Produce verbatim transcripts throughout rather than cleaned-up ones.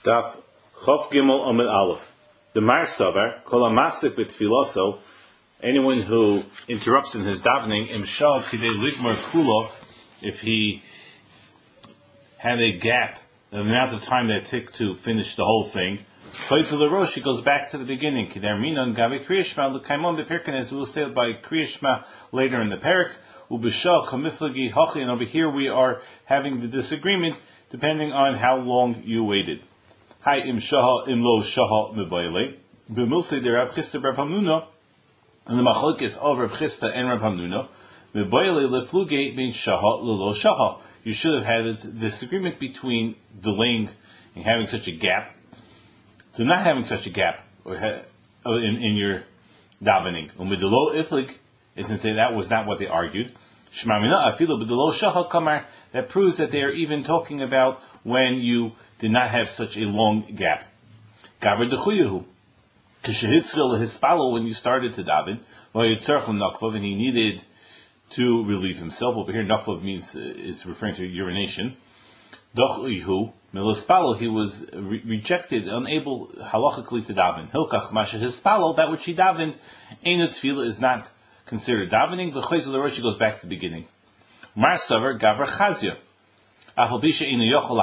Daf Chof Gimel Amid Aleph. The Mar Savar Kol Amasik B'Tfiloso. Anyone who interrupts in his davening, Imshal Kidei Ligmar Kulo, if he had a gap, the amount of time that it took to finish the whole thing, Place of the Rosh, he goes back to the beginning. Kidei Minon Gavi Kriyishma L'Kaimon B'Pirkin, as we will say by Kriyishma later in the Perik. Ubishal Kamiflagi Hachi, and over here we are having the disagreement depending on how long you waited. Hi im shaha im lo shaha mebayle. B'milsei de Rav Chisda Rav Hamnuna, and the machlokes of Rav Chisda and Rav Hamnuna. Mebayle lefluge bein shaha lo shaha. You should have had a disagreement between delaying and having such a gap to not having such a gap or in, in your davening. Umidelo iflig, it's to say that was not what they argued. Shmamina afilu b'delo shaha kamar. That proves that they are even talking about when you did not have such a long gap. Gaver dechuyahu. K'shehizchil hispalo, when you started to daven, v'yitzarchel nakvav, and he needed to relieve himself. Over here, nakvav means, uh, is referring to urination. Dochuyahu, milispalo, he was re- rejected, unable halachically to daven. Hilkach masha hispalo, that which he davened, ain't tefillah, is not considered davening. V'chayz l'rosh, goes back to the beginning. Mar savar gaver chazia. So even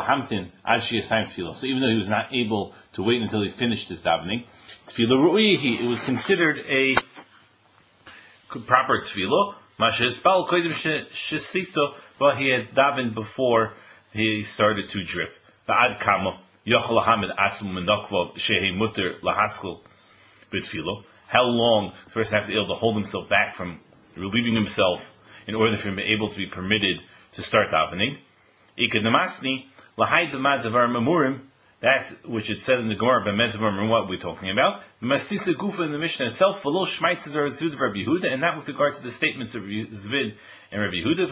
though he was not able to wait until he finished his davening, tefillah ru'yi, it was considered a proper tefillah. But he had davened before he started to drip. How long the person have to be able to hold himself back from relieving himself in order for him to be able to be permitted to start davening? That which is said in the Gemara, what we're talking about, the Masisa Gufa in the Mishnah itself, and not with regard to the statements of Zvid and Rabbi Yehuda,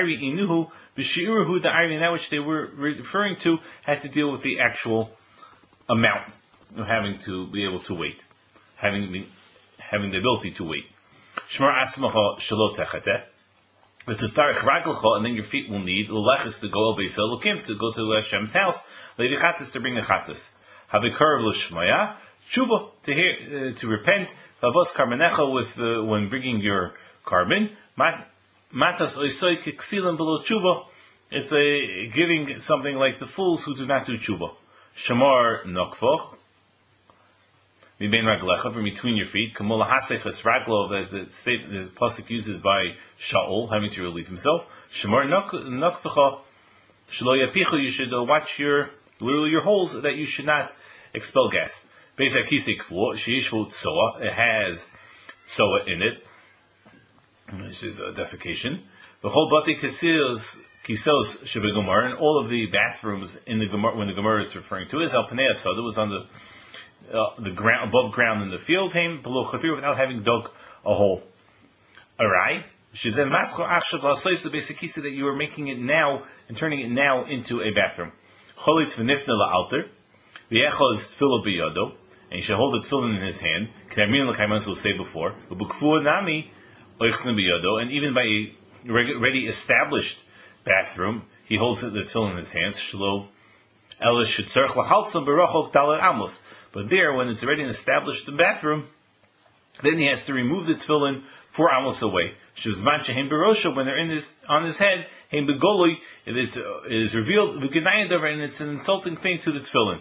and that which they were referring to had to deal with the actual amount of having to be able to wait, having the, having the ability to wait. Shmar asmacha shalot techateh. But to start chragelcha, and then your feet will need l'lechus to go obey Elokim, to go to Hashem's house, levichatis to bring a chatas. Have a curve l'shmaya, tshuva to hear, uh, to repent, vavos karmenecha with uh, when bringing your carbon. Matas oisoy kiksilim below tshuva. It's a giving something like the fools who do not do tshuva. Shamar nokvoch. From between your feet, as the state the pasuk uses by Shaul, having to relieve himself. Shemar nakfecha shelo yapicha. You should uh, watch your literally your holes that you should not expel gas. Basic kisik for sheishvu tsoa. It has tsoa in it, which is a defecation. The whole bati kisos kisos shebegomar, and all of the bathrooms in the Gemara when the Gemara is referring to it, is al panei asad. It was on the Uh, the ground, above ground in the field, him below chafir, without having dug a hole. Alright, she's a maschor achshav la'sois, the basic kisa that you are making it now and turning it now into a bathroom. Cholitz v'nifna la'alter, v'yechol is tefillah b'yodo, and you should hold the tefillin in his hand. K'namim l'kaiman, as we'll say before, v'bukfuah nami oichsin b'yodo, and even by a ready established bathroom, he holds the tefillin in his hands. Shlo elish shetzarch l'chalzam b'rochok dalet amos. But there, when it's already an established bathroom, then he has to remove the tefillin four amos away. When they're in this, on his head, it is, it is revealed, and it's an insulting thing to the tefillin.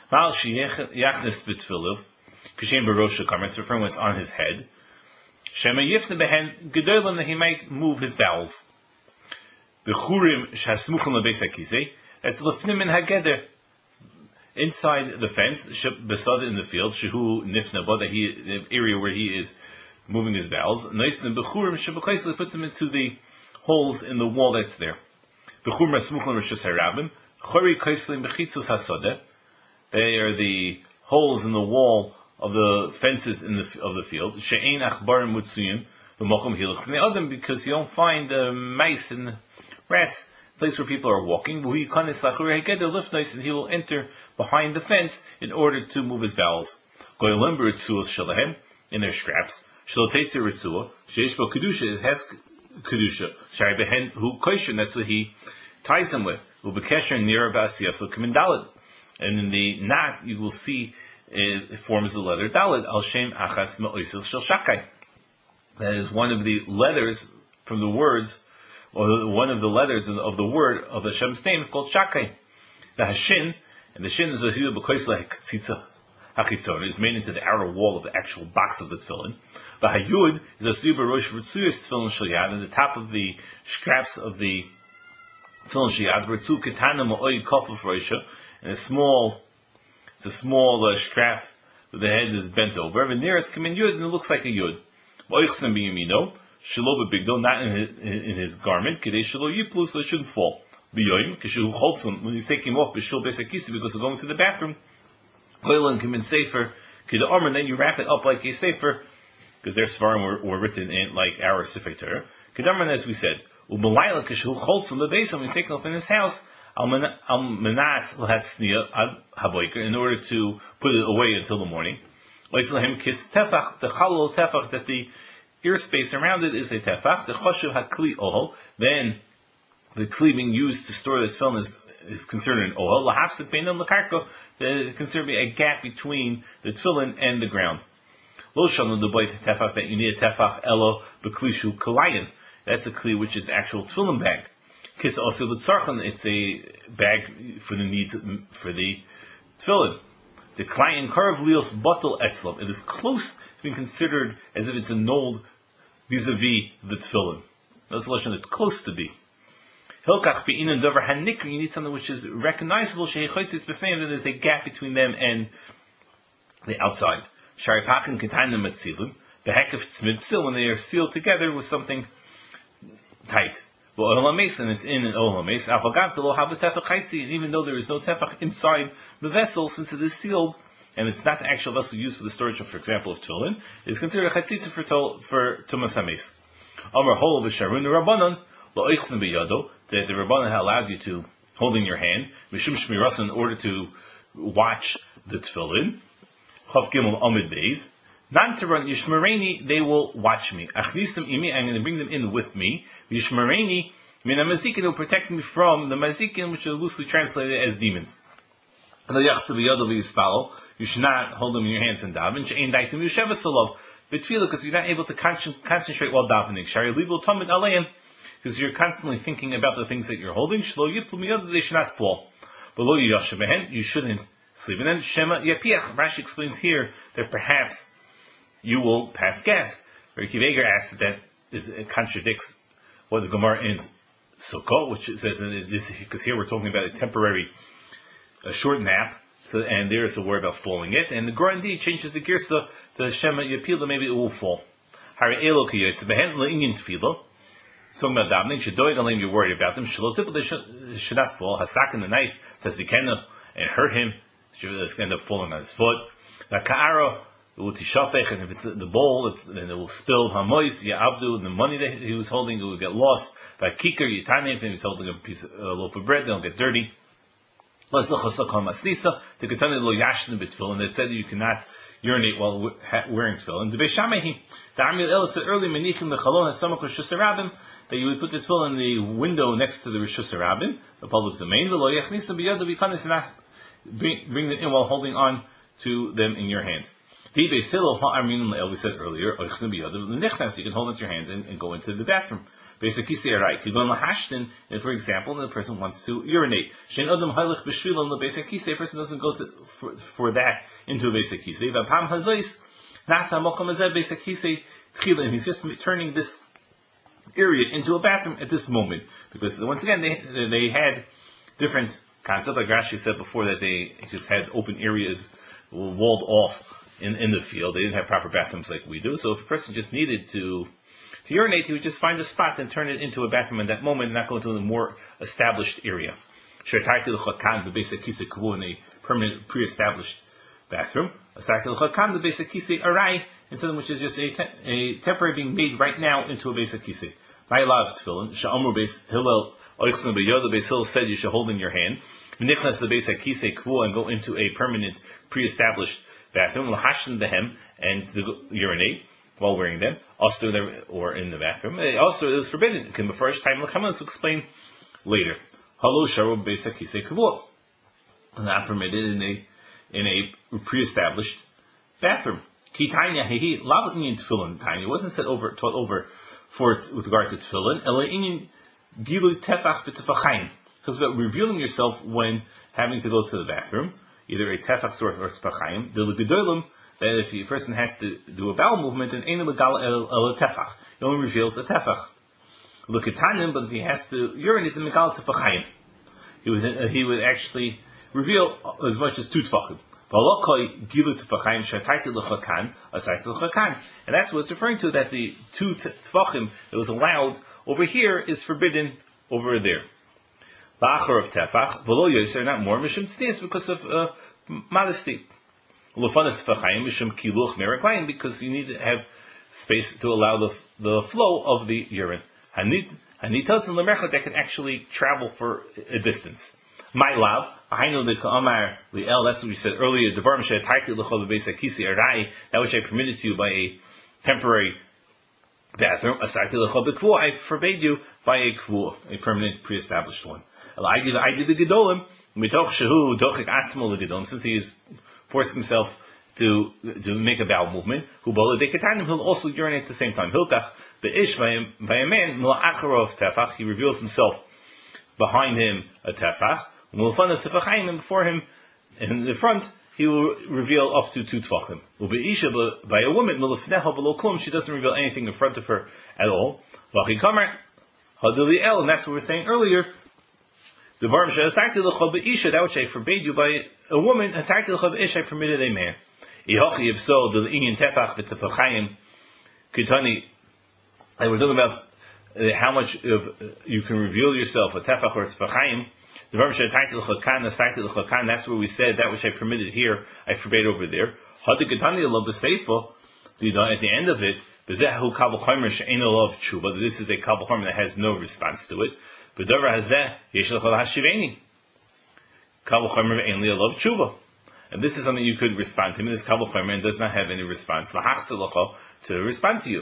It's referring when it's on his head. That he might move his bowels. That's lefnim in hageder. Inside the fence, besad in the field, shehu nifnaba, that he, the area where he is moving his bowels. Nice and bechurim shebakaisel puts them into the holes in the wall that's there. Bechurim asmuchlim rishus harabim. Chori kaislim bechitzus hasada. They are the holes in the wall of the fences in the of the field. She'ein achbarim mutzuyim b'mokum hilach b'nei adam, because you don't find uh, mice and rats. Place where people are walking, and he will enter behind the fence in order to move his bowels. In their straps. It has kedusha. That's what he ties them with. And in the knot, you will see it forms the letter Dalet, Al Shem Achas Me'oisil Shel Shakai. That is one of the letters from the words, or one of the letters of the word of Hashem's name called Shakai. The Hashin, and the Shin is a B'koisla Tzitza Hachitzon, is made into the outer wall of the actual box of the tefillin. The Hayud is a Suba Rosh Ritzuyas Tefillin Shel Yad, and the top of the straps of the Tefillin Shel Yad, Ritzu Ketana Ma'oi Kofuf Roisha, and a small, it's a small uh, strap, the head is bent over. The nearest come in Yud, and it looks like a Yud. V'oichsem b'yamino, shelo b'bigdo, not in his, in his garment, k'dei shelo yiplu, so it shouldn't fall. B'yoyim, k'shehu choltzim, when he's taking him off, b'shul b'sekisi, because we're going to the bathroom, Oilan come in sefer, k'da armor, then you wrap it up like a sefer, because their svarim were, were written in like our Sefer Torah. K'daman, as we said, u'b'layla k'shehu choltzim, l'beisam, when he's taking off in his house, al menas l'hatzniya ad haboiker, in order to put it away until the morning. Oislahem kis tefach, the chalol tefach, that the ear space around it is a tefach, the choshev hakli ohol, then the kli being used to store the tefillin is, is considered an ohol, lahafsik beinam l'karko, considered to be a gap between the tefillin and the ground. Lo shanu the boy tefach, that you need a tefach elo b'klishu kalayin, that's a kli which is actual tefillin bag. Kis also b'tzarchan, it's a bag for the needs, for the tefillin. The klayin karv lios bottle etzlam. It is close to being considered as if it's annulled vis-a-vis the tefillin. That's a lesson it's close to be. Hilkach be'inan davar hanikr. You need something which is recognizable. Shehichotzis b'feim. That there's a gap between them and the outside. Shari pachin k'tainim etzilim. Behekef tzmid psil, when they are sealed together with something tight. Well, and it's in an ohel mace. Afagav lo have a tefach chaitzi, and even though there is no tefach inside the vessel, since it is sealed, and it's not the actual vessel used for the storage of, for example, of tefillin, it is considered a chatzitza for tol, for tumas hames. Amar hol v'sharun rabbanon lo oichsen b'yado, that the rabbanon allowed you to hold in your hand mishum shmiras, in order to watch the tefillin. Chav gimel amid beis. Not to run Yishmareni, they will watch me. Achnisam imi, I'm going to bring them in with me. Yishmareni, min mazikin, will protect me from the mazikin, which are loosely translated as demons. You should not hold them in your hands and daven. She'ein daitum yushev salov. Betfila, because you're not able to con- concentrate while davening. Shari libel tamid aleim, because you're constantly thinking about the things that you're holding. Shlo yiplu miyad, they should not fall. Below yashemehen, you shouldn't sleep. And then shema yapiach. Rashi explains here that perhaps you will pass gas. Rabbi Akiva Eiger asks that that is, it contradicts what the Gemara in Sukkot, which it says, because here we're talking about a temporary, a short nap, so, and there it's a word about falling it, and the Gemara indeed changes the girsa to Shema Yapila, maybe it will fall. Hari Elo Ki Yotze Behen Le'inyin Tefillah, talking about davening, Shedoig Aleim, you're worried about them, Shalot Tipel, they should, should not fall, Hasak in the knife, Tazikena, and hurt him, should end up falling on his foot. Naka'ara, and if it's the bowl, it's, then it will spill. Hamois, Ya'avdu, the money that he was holding, it will get lost. By Kikar, Yitanim, if he was holding a piece of a loaf of bread, they'll get dirty. To Ketani lo yashne b'tefillin, that said that you cannot urinate while wearing tefillin. The Beishamehi, the Amir El said early, Menichim lechalon hasamach Rishus Harabim, that you would put the tefillin in the window next to the Rishus Harabim, the public domain. V'lo yachnisa b'yado v'yikanis, and not bring, bring them in while holding on to them in your hand. We said earlier, you can hold it in your hands and, and go into the bathroom. And for example, the person wants to urinate. The person doesn't go to, for, for that into a basic kise. And he's just turning this area into a bathroom at this moment. Because once again, they, they had different concepts. Like Rashi said before, that they just had open areas walled off in, in the field. They didn't have proper bathrooms like we do. So if a person just needed to, to urinate, he would just find a spot and turn it into a bathroom in that moment and not go into a more established area. In a permanent, pre-established bathroom. Instead, which is just a, te- a temporary being made right now into a basic kisi. My love tefillin. Sha'amru beis Hillel oichsen b'yoda. Beis Hillel said you should hold in your hand. V'nichnas the basic kisi kvu, and go into a permanent, pre-established bathroom, lahashn behem, and to urinate while wearing them, also or in the bathroom. Also, it was forbidden. Can the first time come on to explain later. Halo sharu basic kise kavua. not permitted in a in a pre-established bathroom. Ki tanya hehi lav inyan tefillin. Tanya wasn't said over taught over for with regard to tefillin. Ela inyan gilu tefach v'tefachayim. So it's about revealing yourself when having to go to the bathroom, either a tefach or a tefachayim. The gedolim that if a person has to do a bowel movement, and ain't megal el tefach, it only reveals a tefach. Look at tanim, but if he has to urinate, the megal tefachayim, he would uh, he would actually reveal as much as two tefachim. And that's what it's referring to, that the two tefachim that was allowed over here is forbidden over there. La'achar of tefach, v'lo yoser, not more, mishum tznius, because of uh, modesty. L'fana tefachayim, mishum kiluch meraklayim, because you need to have space to allow the the flow of the urine. Hanit hanitas and lemerchat that can actually travel for a distance. My love, I know the Ka'amar Li'el, that's what we said earlier, that which I permitted to you by a temporary bathroom, I forbade you by a kvu, a permanent pre-established one. Since he is forcing himself to to make a bowel movement, he'll also urinate at the same time. By a man, he reveals himself behind him a tefach, and before him, in the front, he will reveal up to two tefachim. By a woman, she doesn't reveal anything in front of her at all. And that's what we were saying earlier. That which I forbade you by a woman, I permitted a man. And we're talking about uh, how much of uh, you can reveal yourself, a tefach or a tefachayim. That's where we said that which I permitted here, I forbade over there. At the end of it, this is a kabel chomer that has no response to it. And this is something you could respond to. This kabel chomer and does not have any response to respond to you.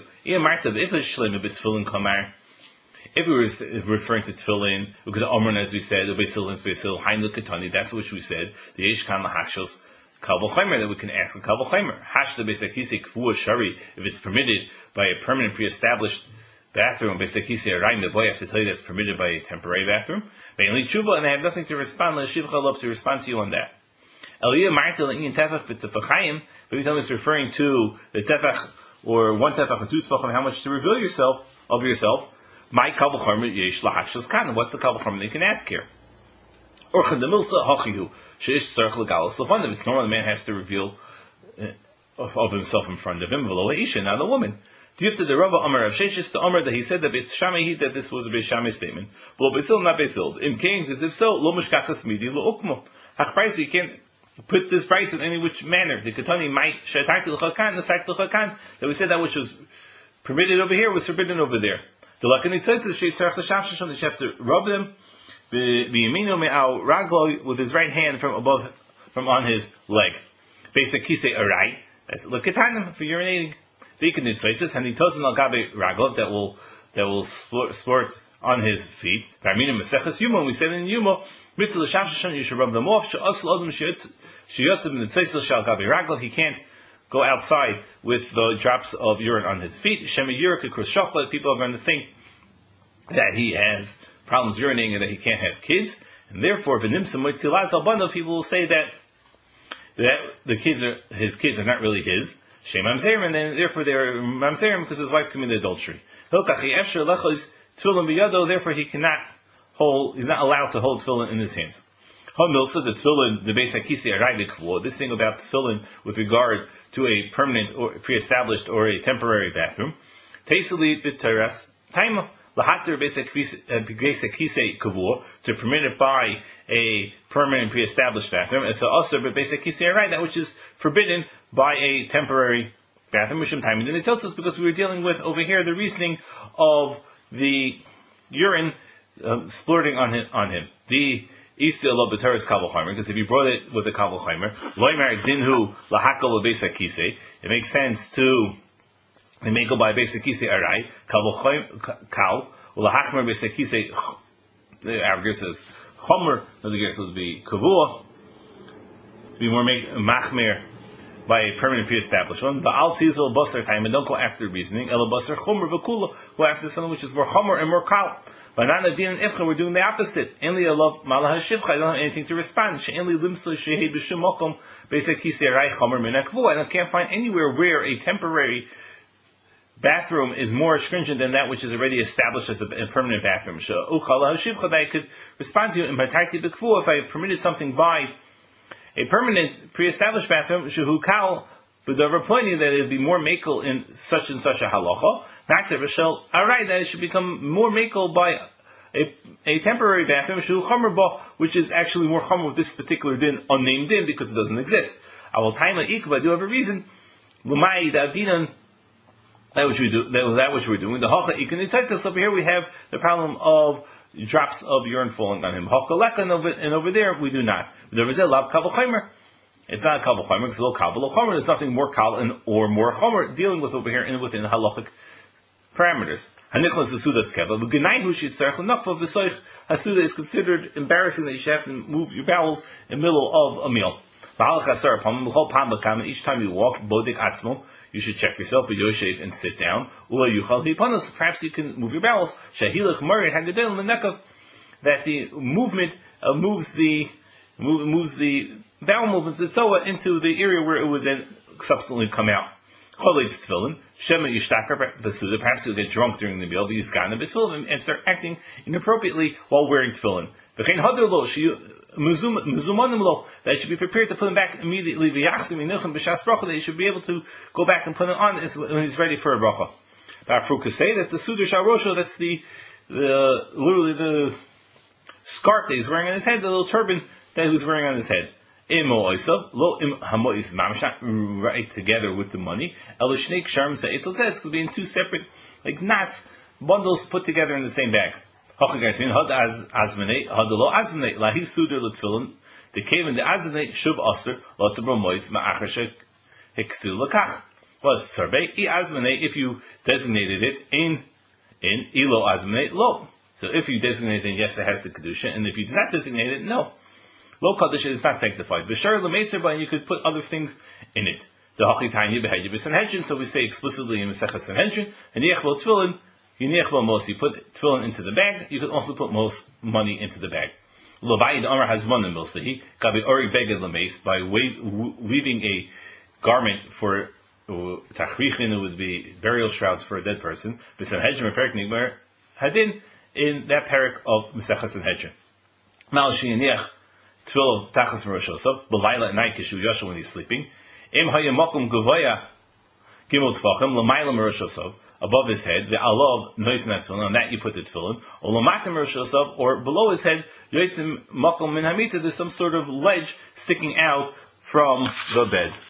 If we were referring to tefillin, we could omran as we said, that's what we said. The yeshkan lahakshos kabel chomer that we can ask a kabel chomer. Hashda beisakisi kvuah shari, if it's permitted by a permanent pre-established bathroom, beisakisi arayim, the boy I have to tell you that's permitted by a temporary bathroom. Mainly tshuva, and I have nothing to respond. L'shivcha love to respond to you on that. Eliyah martel in tefach v'tefachayim, but he's always referring to the tefach or one tefach and two tefachim, how much to reveal yourself of yourself. My kabel chomer yesh lahakshos kan. What's the kabel chomer that you can ask here? Orchan the milsa hachihu sheish tzarich legalos lefandim. It's normal the man has to reveal uh, of, of himself in front of him. V'lo isha, not a woman. Tifta the Rava Amar of Sheshis the Amar that he said that Beis Shammai that this was a Beis Shammai statement. Well, Beis Hillel, not Beis Hillel. In king, because if so, lo mishkachas midi lo ukmo. Hach price you can't put this price in any which manner. The Ketani might she'atarti l'chakan, the site l'chakan, that we said that which was permitted over here was forbidden over there. The lakani tzos is she'tzarech l'shafshashon, that you have to rub them b'yamino me'au raglo with his right hand from above, from on his leg. Basic kisei arai, that's l'ketanim for urinating. The ikon tzos and he tosin al gabe raglo that will that will sport on his feet. B'amino meseches yumo, we said in yumo mitzvah l'shafshashon you should rub them off. She'asl adam she'yotzim in the tzos shal gabe raglo, he can't go outside with the drops of urine on his feet. Shema Yurik across chocolate. People are going to think that he has problems urinating and that he can't have kids, and therefore, people will say that that the kids are his kids are not really his. Shema Mamzerim, and then therefore they are Mamzerim because his wife committed adultery. Therefore, he cannot hold. He's not allowed to hold tefillin in his hands. Hamilsa, the tefillin, the Beis HaKisei Arai Kvuah. This thing about tefillin with regard to a permanent or pre-established or a temporary bathroom. Tasili b'teras taima lahater Beis HaKisei Kvuah, to permit it by a permanent pre-established bathroom. And so also but Beis HaKisei Arai, that which is forbidden by a temporary bathroom. Mishum time. And then it tells us because we were dealing with over here the reasoning of the urine um, splurting on him. On him. The because if you brought it with a kabel chomer, it makes sense to they may go by Beis HaKisei Arai kabel kal ulahachmer Beis HaKisei. The Arabic says chomer, the other would be kavua. to be more make machmir by a permanent pre-establishment. The al tizol basar time, and don't go after reasoning. El basar chomer v'kula, go after something which is more chomer and more kal. But not in din and ifcha, we're doing the opposite. Only I love malah hashivcha. I don't have anything to respond. She'enli limso shehei b'shum mokom b'sek kisei chomer minakvu. I can't find anywhere where a temporary bathroom is more stringent than that which is already established as a, a permanent bathroom. She'uchala hashivcha, that I could respond to you in b'taiti b'kvu if I permitted something by a permanent pre-established bathroom. Shehu kal b'davar ploni, that it would be more makel in such and such a halacha. Not to Rishel, alright, that it should become more makel by a, a temporary bathroom, Shu Chomer Ba, which is actually more chomer with this particular din, unnamed din, because it doesn't exist. I will time it ikba, I do have a reason. Lumai Davdinan, that which we do, that, that which we're doing. The Hacha Ikan Itaitis, over here we have the problem of drops of urine falling on him. Hacha Lekan, and over there we do not. There is a lav kaval chomer. It's not a kaval chomer, because a little kaval chomer, there's nothing more kal and or more chomer dealing with over here and within the halachic parameters. Hanichlas Hasuda's keva. The Gnaihu Shitzarch Nakva B'Soich Hasuda is considered embarrassing that you should have to move your bowels in the middle of a meal. Each time you walk, Bodik Atzmo, you should check yourself, Yoshev, and sit down. Ula Yuchal Hipanos, perhaps you can move your bowels. Shahilach Murray Hagadil Menekov, that the movement uh, moves the move, moves the bowel movement into the area where it would then subsequently come out. Perhaps you'll get drunk during the meal, and start acting inappropriately while wearing tefillin. That you should be prepared to put him back immediately. That you should be able to go back and put it on when he's ready for a bracha. That's the Sudash Arosho, that's the, the literally the scarf that he's wearing on his head, the little turban that he's wearing on his head. Right together with the money. It's going to be in two separate, like knots, bundles put together in the same bag. The cave in the azmene shub aser lots of bromois ma'achashek hiksil lakach was survey i azmene if you designated it in in ilo azmene lo. So if you designate it, yes, it has the kedusha, and if you do not designate it, no. Lo kaddish is not sanctified. V'shar l'meitzer, but you could put other things in it. The hachitanya behedya b'sanhedrin, so we say explicitly in Masechah Sanhedrin, and yechbo tefillin, yiniechbo mos. You put tefillin into the bag. You could also put most money into the bag. Lovayid Amar has one in milsahi. Gabi ori beged l'meis, by weaving a garment for tachrichin, it would be burial shrouds for a dead person. B'sanhedrin perik nigmar hadin, in that parak of Masechah Sanhedrin. Mal sheyiniech tefillah tachas meroshosav b'layla at night kishu yashu when he's sleeping. Im hayamakum guvaya gimel tefachim l'mayla meroshosav, above his head, ve'alav noisin tefillin, on that you put the tefillin, or l'mata meroshosav, or below his head yotzim makom min hamita, there's some sort of ledge sticking out from the bed.